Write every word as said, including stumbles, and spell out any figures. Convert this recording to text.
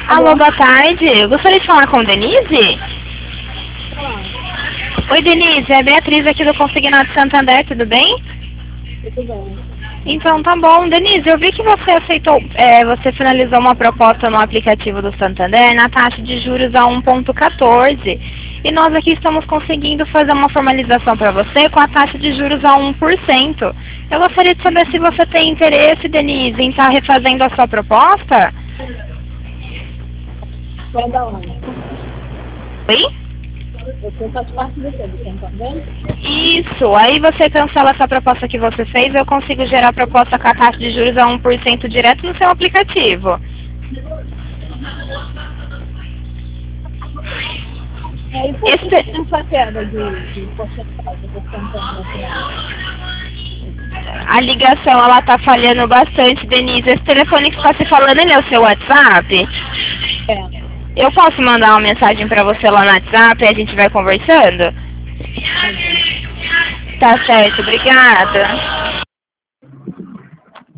Alô, boa tarde. Eu gostaria de falar com Denise? Oi, Denise. É a Beatriz aqui do Consignado Santander, tudo bem? Tudo bem. Então tá bom. Denise, eu vi que você aceitou, é, você finalizou uma proposta no aplicativo do Santander na taxa de juros a um ponto quatorze. E nós aqui estamos conseguindo fazer uma formalização para você com a taxa de juros a um por cento. Eu gostaria de saber se você tem interesse, Denise, em estar refazendo a sua proposta? Vai da onde? Oi? Você faz parte do quê? Do Santander? Isso. Aí você cancela essa proposta que você fez, eu consigo gerar a proposta com a taxa de juros a um por cento direto no seu aplicativo. É, e por que Esse... tem essa queda de, de porcentagem do Santander? A ligação, ela tá falhando bastante, Denise. Esse telefone que está se falando, ele é o seu WhatsApp? É. Eu posso mandar uma mensagem pra você lá no WhatsApp e a gente vai conversando? Tá certo, obrigada.